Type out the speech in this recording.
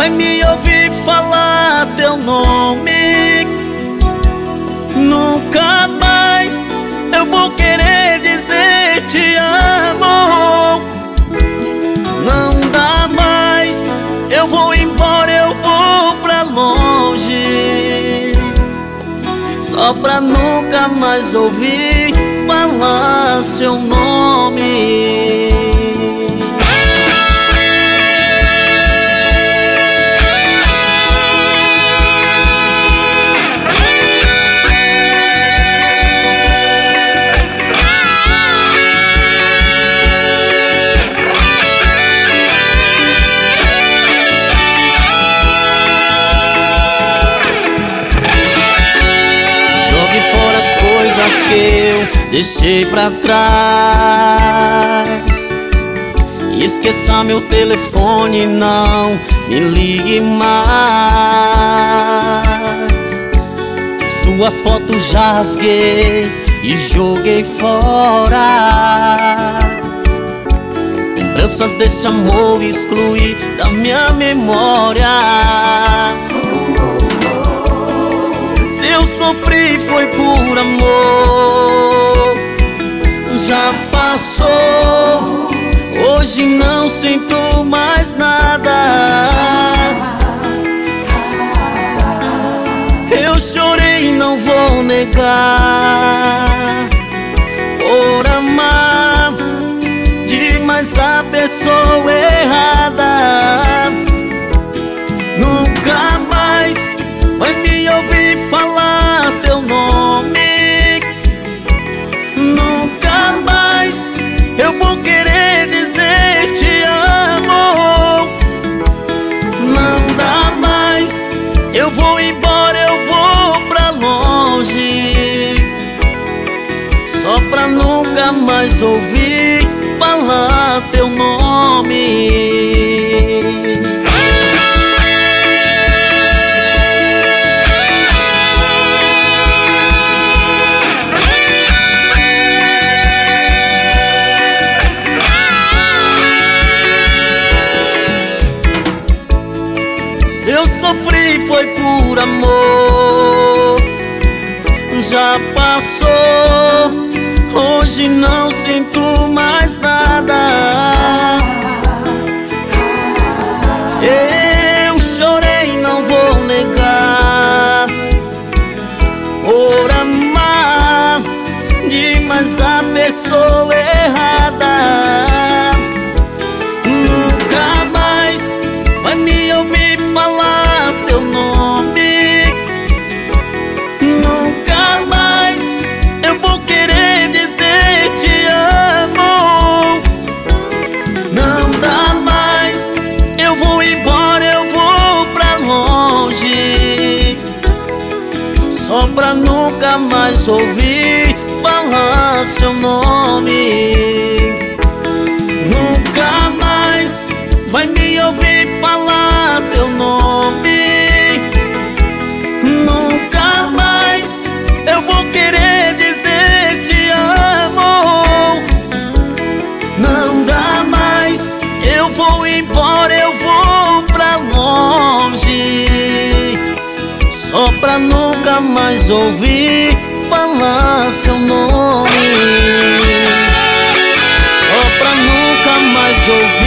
vai me ouvir falar teu nome. Nunca mais eu vou querer dizer te amo. Não dá mais, eu vou embora, eu vou pra longe, só pra nunca mais ouvir falar seu nome. Que eu deixei pra trás. Esqueça meu telefone, não me ligue mais. Suas fotos já rasguei e joguei fora. Lembranças desse amor excluí da minha memória. Se eu sofri foi por amor, já passou. Hoje não sinto mais nada. Eu chorei, não vou negar, por amar demais a pessoa errada. Nunca mais vai me ouvir falar teu nome. Nunca mais eu vou querer dizer te amo. Não dá mais, eu vou embora, eu vou pra longe, só pra nunca mais ouvir falar teu nome. Eu sofri foi por amor, já passou. Hoje não sinto mais nada. Eu chorei, não vou negar, por amar demais a pessoa errada. Nunca mais vai me ouvir falar teu nome. Nunca mais eu vou querer dizer te amo. Não dá mais, eu vou embora, eu vou pra longe, só pra nunca mais ouvir falar seu nome. Nunca mais vai me ouvir falar teu nome. Nunca mais eu vou querer dizer te amo. Não dá mais, eu vou embora, eu vou pra longe, só pra nunca mais ouvir falar seu nome, só pra nunca mais ouvir